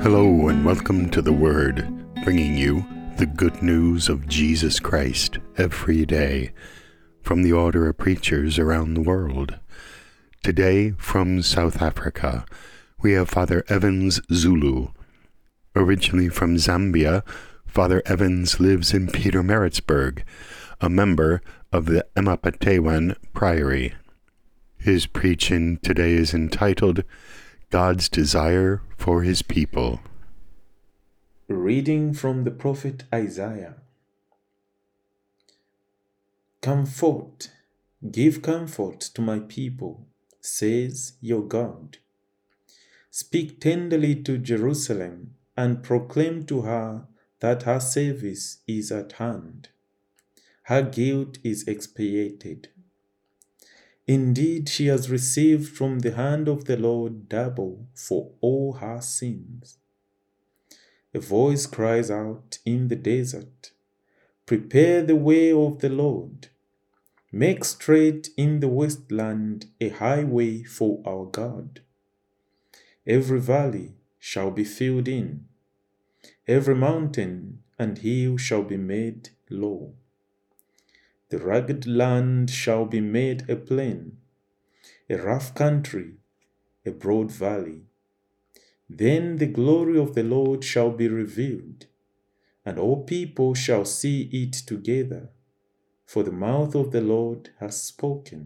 Hello and welcome to The Word, bringing you the good news of Jesus Christ every day from the Order of Preachers around the world. Today from South Africa, we have Father Evans Zulu. Originally from Zambia, Father Evans lives in Pietermaritzburg, a member of the Emapatewan Priory. His preaching today is entitled God's Desire for His People. Reading from the prophet Isaiah. Comfort, give comfort to my people, says your God. Speak tenderly to Jerusalem and proclaim to her that her service is at hand. Her guilt is expiated. Indeed, she has received from the hand of the Lord double for all her sins. A voice cries out in the desert, "Prepare the way of the Lord. Make straight in the wasteland a highway for our God. Every valley shall be filled in, every mountain and hill shall be made low. The rugged land shall be made a plain, a rough country, a broad valley. Then the glory of the Lord shall be revealed, and all people shall see it together, for the mouth of the Lord has spoken."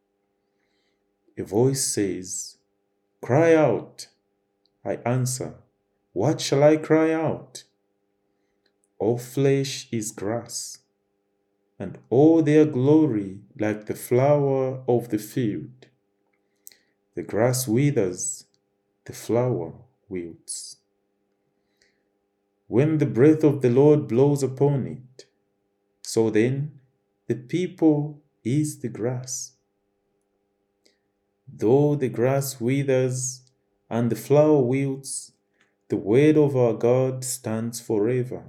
A voice says, "Cry out." I answer, "What shall I cry out?" All flesh is grass, and all their glory like the flower of the field. The grass withers, the flower wilts, when the breath of the Lord blows upon it. So then, the people is the grass. Though the grass withers and the flower wilts, the word of our God stands forever.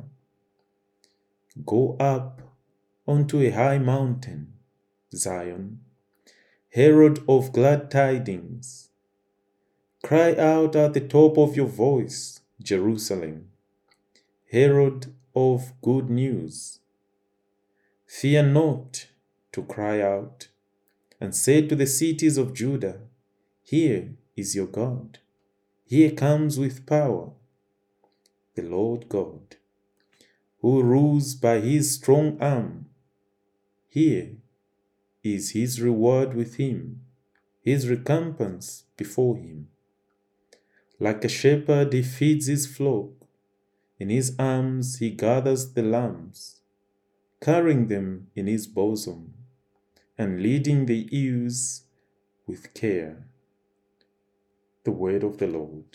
Go up onto a high mountain, Zion, herald of glad tidings. Cry out at the top of your voice, Jerusalem, herald of good news. Fear not to cry out, and say to the cities of Judah, "Here is your God. Here comes with power the Lord God, who rules by his strong arm. Here is his reward with him, his recompense before him. Like a shepherd he feeds his flock. In his arms he gathers the lambs, carrying them in his bosom, and leading the ewes with care." The word of the Lord.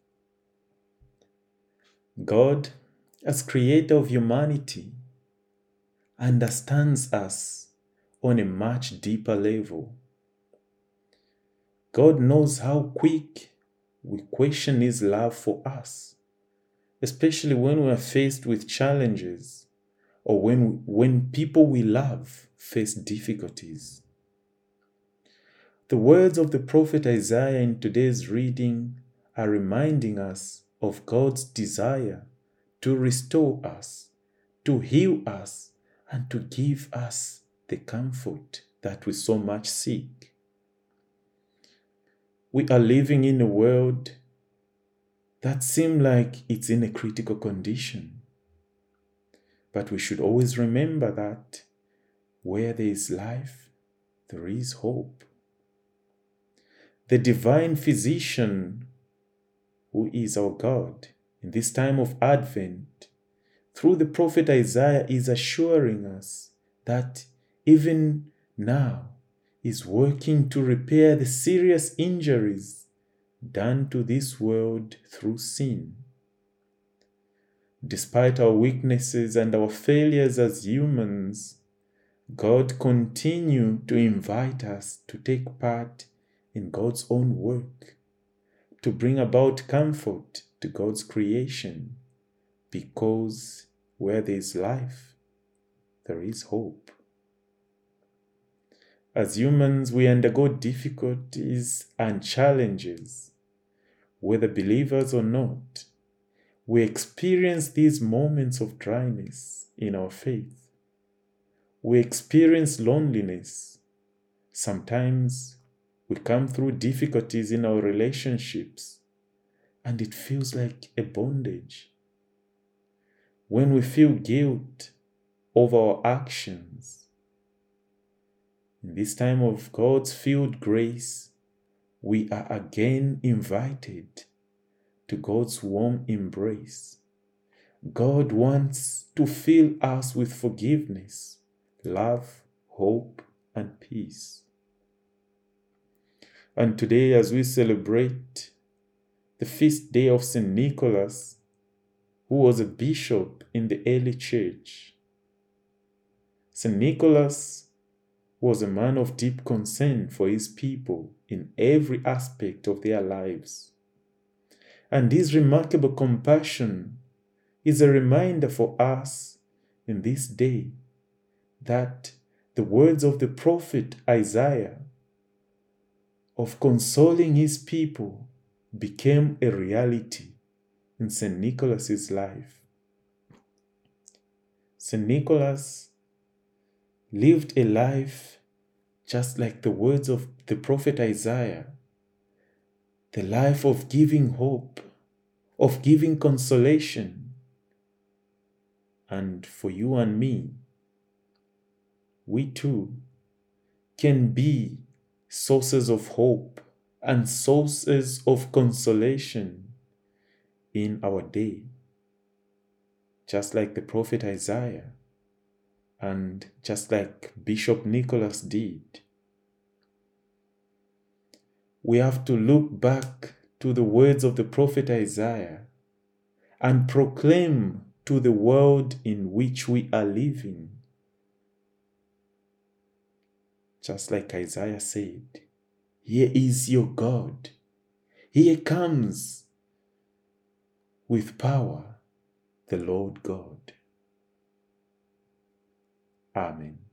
God, as creator of humanity, understands us on a much deeper level. God knows how quick we question his love for us, especially when we are faced with challenges or when people we love face difficulties. The words of the prophet Isaiah in today's reading are reminding us of God's desire to restore us, to heal us, and to give us the comfort that we so much seek. We are living in a world that seems like it's in a critical condition. But we should always remember that where there is life, there is hope. The divine physician, who is our God, in this time of Advent, through the prophet Isaiah, is assuring us that even now is working to repair the serious injuries done to this world through sin. Despite our weaknesses and our failures as humans, God continues to invite us to take part in God's own work, to bring about comfort to God's creation, because where there is life, there is hope. As humans, we undergo difficulties and challenges, whether believers or not. we experience these moments of dryness in our faith. We experience loneliness. Sometimes we come through difficulties in our relationships, and it feels like a bondage. When we feel guilt over our actions, in this time of God's filled grace, we are again invited to God's warm embrace. God wants to fill us with forgiveness, love, hope, and peace. And today, as we celebrate the feast day of St. Nicholas, who was a bishop in the early church, St. Nicholas was a man of deep concern for his people in every aspect of their lives. And this remarkable compassion is a reminder for us in this day that the words of the prophet Isaiah of consoling his people became a reality in St. Nicholas's life. St. Nicholas lived a life just like the words of the prophet Isaiah, the life of giving hope, of giving consolation. And for you and me, we too can be sources of hope and sources of consolation in our day, just like the prophet Isaiah and just like Bishop Nicholas did. We have to look back to the words of the prophet Isaiah and proclaim to the world in which we are living. Just like Isaiah said, "Here is your God. Here comes with power the Lord God." Amen.